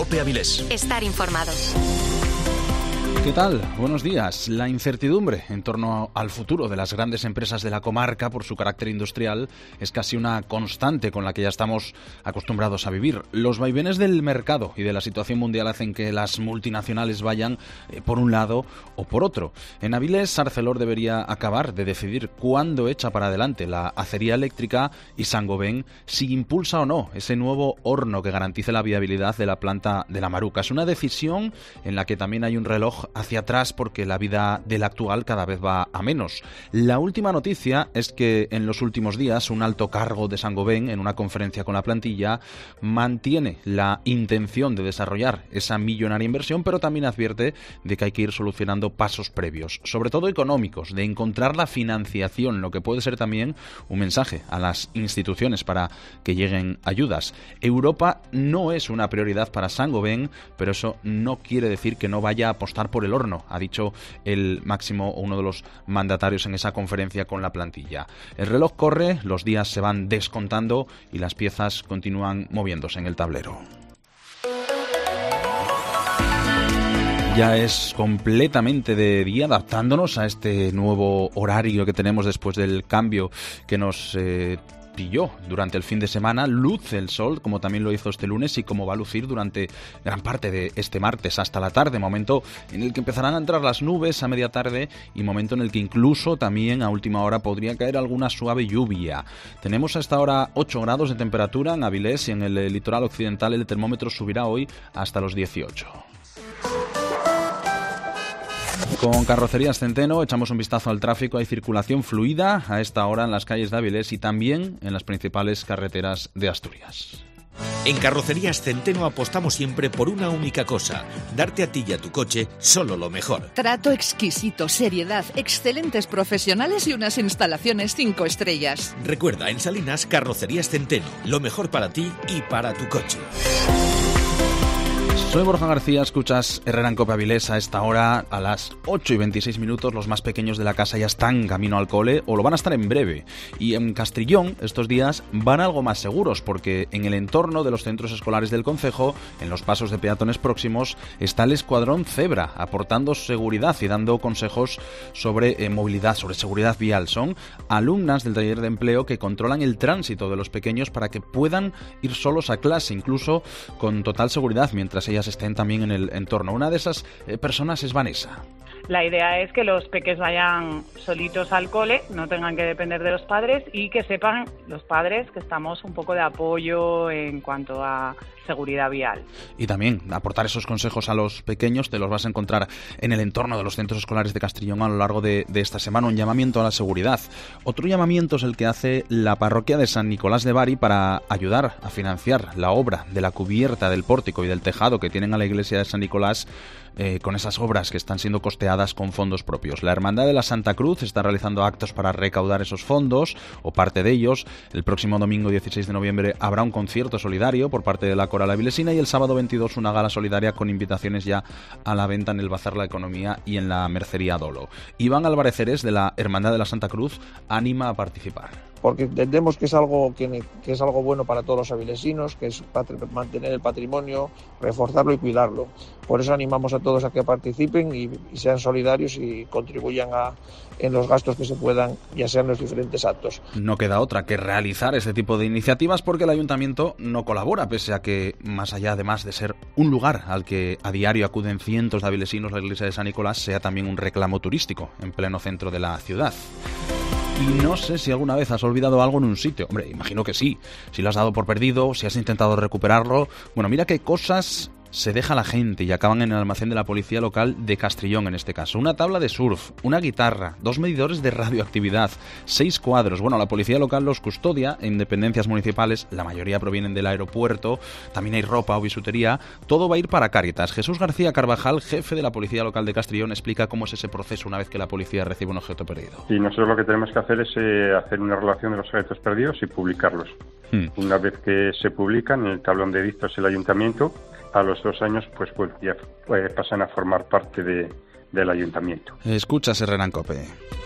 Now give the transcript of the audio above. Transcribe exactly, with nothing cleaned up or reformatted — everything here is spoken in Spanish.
COPE Avilés. Estar informado. ¿Qué tal? Buenos días. La incertidumbre en torno al futuro de las grandes empresas de la comarca por su carácter industrial es casi una constante con la que ya estamos acostumbrados a vivir. Los vaivenes del mercado y de la situación mundial hacen que las multinacionales vayan eh, por un lado o por otro. En Avilés, Arcelor debería acabar de decidir cuándo echa para adelante la acería eléctrica y Saint-Gobain si impulsa o no ese nuevo horno que garantice la viabilidad de la planta de La Maruca. Es una decisión en la que también hay un reloj hacia atrás porque la vida del actual cada vez va a menos. La última noticia es que en los últimos días un alto cargo de Saint-Gobain en una conferencia con la plantilla mantiene la intención de desarrollar esa millonaria inversión, pero también advierte de que hay que ir solucionando pasos previos, sobre todo económicos, de encontrar la financiación, lo que puede ser también un mensaje a las instituciones para que lleguen ayudas. Europa no es una prioridad para Saint-Gobain, pero eso no quiere decir que no vaya a apostar por el horno, ha dicho el máximo o uno de los mandatarios en esa conferencia con la plantilla. El reloj corre, los días se van descontando y las piezas continúan moviéndose en el tablero. Ya es completamente de día, adaptándonos a este nuevo horario que tenemos después del cambio que nos eh, pilló durante el fin de semana. Luce el sol, como también lo hizo este lunes y como va a lucir durante gran parte de este martes hasta la tarde, momento en el que empezarán a entrar las nubes a media tarde y momento en el que incluso también a última hora podría caer alguna suave lluvia. Tenemos hasta ahora ocho grados de temperatura en Avilés y en el litoral occidental el termómetro subirá hoy hasta los dieciocho. Con Carrocerías Centeno echamos un vistazo al tráfico. Hay circulación fluida a esta hora en las calles de Avilés y también en las principales carreteras de Asturias. En Carrocerías Centeno apostamos siempre por una única cosa: darte a ti y a tu coche solo lo mejor. Trato exquisito, seriedad, excelentes profesionales y unas instalaciones cinco estrellas. Recuerda, en Salinas, Carrocerías Centeno, lo mejor para ti y para tu coche. Soy Borja García, escuchas Herrera en COPE Avilés a esta hora, a las ocho y veintiséis minutos. Los más pequeños de la casa ya están camino al cole o lo van a estar en breve. Y en Castrillón estos días van algo más seguros porque en el entorno de los centros escolares del concejo, en los pasos de peatones próximos, está el Escuadrón Zebra aportando seguridad y dando consejos sobre eh, movilidad, sobre seguridad vial. Son alumnas del taller de empleo que controlan el tránsito de los pequeños para que puedan ir solos a clase, incluso con total seguridad, mientras ellas estén también en el entorno. Una de esas eh, personas es Vanessa. La idea es que los peques vayan solitos al cole, no tengan que depender de los padres y que sepan los padres que estamos un poco de apoyo en cuanto a seguridad vial. Y también aportar esos consejos a los pequeños te los vas a encontrar en el entorno de los centros escolares de Castrillón a lo largo de, de esta semana. Un llamamiento a la seguridad. Otro llamamiento es el que hace la parroquia de San Nicolás de Bari para ayudar a financiar la obra de la cubierta del pórtico y del tejado que tienen a la iglesia de San Nicolás, eh, con esas obras que están siendo costeadas con fondos propios. La Hermandad de la Santa Cruz está realizando actos para recaudar esos fondos o parte de ellos. El próximo domingo dieciséis de noviembre habrá un concierto solidario por parte de la Coral Avilesina y el sábado veintidós una gala solidaria con invitaciones ya a la venta en el Bazar La Economía y en la Mercería Dolo. Iván Álvarez Ceres, de la Hermandad de la Santa Cruz, anima a participar. Porque entendemos que es algo que, que es algo bueno para todos los avilesinos, que es patri- mantener el patrimonio, reforzarlo y cuidarlo. Por eso animamos a todos a que participen y, y sean solidarios y contribuyan a, en los gastos que se puedan, ya sean los diferentes actos. No queda otra que realizar este tipo de iniciativas porque el ayuntamiento no colabora, pese a que, más allá además de ser un lugar al que a diario acuden cientos de avilesinos, la iglesia de San Nicolás sea también un reclamo turístico en pleno centro de la ciudad. Y no sé si alguna vez has olvidado algo en un sitio. Hombre, imagino que sí. Si lo has dado por perdido, si has intentado recuperarlo. Bueno, mira qué cosas se deja la gente y acaban en el almacén de la policía local de Castrillón en este caso. Una tabla de surf, una guitarra, dos medidores de radioactividad, seis cuadros. Bueno, la policía local los custodia en dependencias municipales, la mayoría provienen del aeropuerto, también hay ropa o bisutería. Todo va a ir para Cáritas. Jesús García Carvajal, jefe de la policía local de Castrillón, explica cómo es ese proceso una vez que la policía recibe un objeto perdido. Y nosotros lo que tenemos que hacer es eh, hacer una relación de los objetos perdidos y publicarlos. Hmm. Una vez que se publican en el tablón de dictos del ayuntamiento, a los dos años pues, pues ya pues, pasan a formar parte de, del ayuntamiento. Escuchas Herrera en COPE.